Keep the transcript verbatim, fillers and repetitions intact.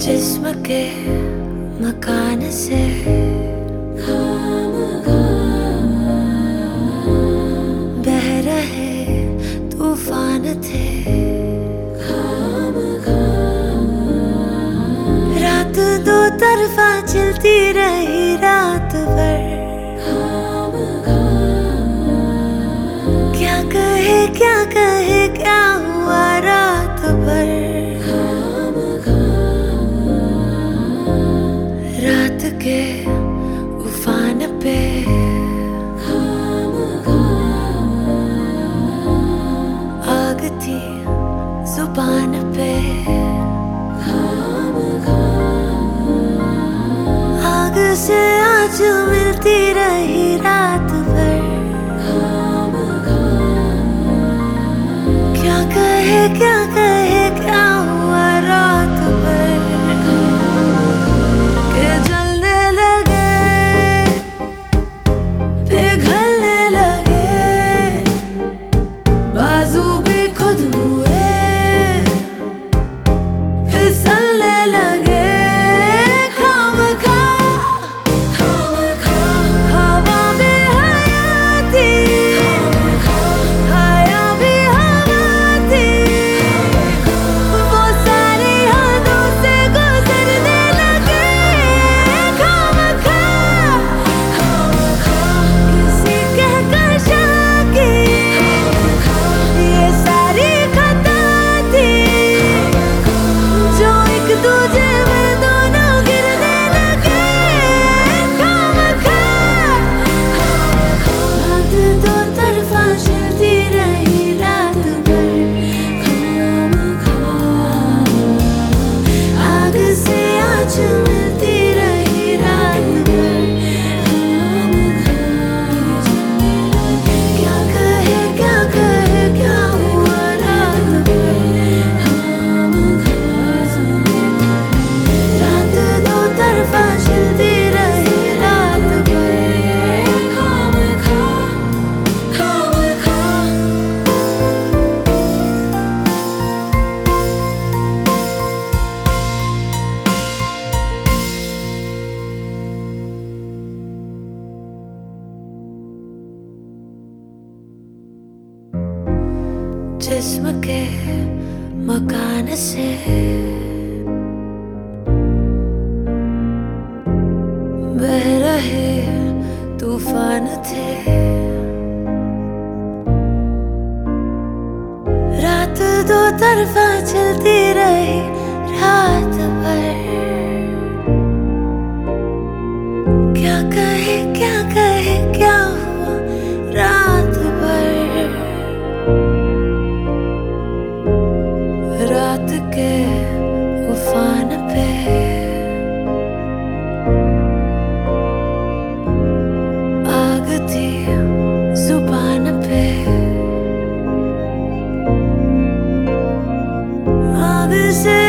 जिस्म के मकान से बह रहे तूफान थे। रात दो तरफा चलती रही रात भर। क्या कहे क्या कहे क्या हुआ रात भर। रात के उफान पे आग थी जुबान पे। आग से आज मिलती रही रात भर। क्या कहे क्या कहे क्या हुआ रात भर। के जलने लगे पिघलने लगे बाजू भी खुद हुए फिसलने लगे। खामखा खामखा हवा में हया थी हया भी हवा थी। वो सारी हदों से गुजरने लगे। खामखा खामखा किसी कहकशा की ये सारी खता थी जो एक दूजे में दोनों गिरने लगे। खामखा रात दो तरफा चलती रही रात भर। खामखा आग से आज मिलती रही रात भर। खामखा क्या कहे क्या कहे क्या हुआ रात भर। खामखा रात दो तरफा चलती रही रात भर। खामखा खामखा जिस्म के मकान से बह रहे तूफान थे। रात दो तरफा चलती रही रात भर। क्या कहे क्या कहे क्या हुआ रात भर। रात के उफान पे आग थी जुबान पे। आग से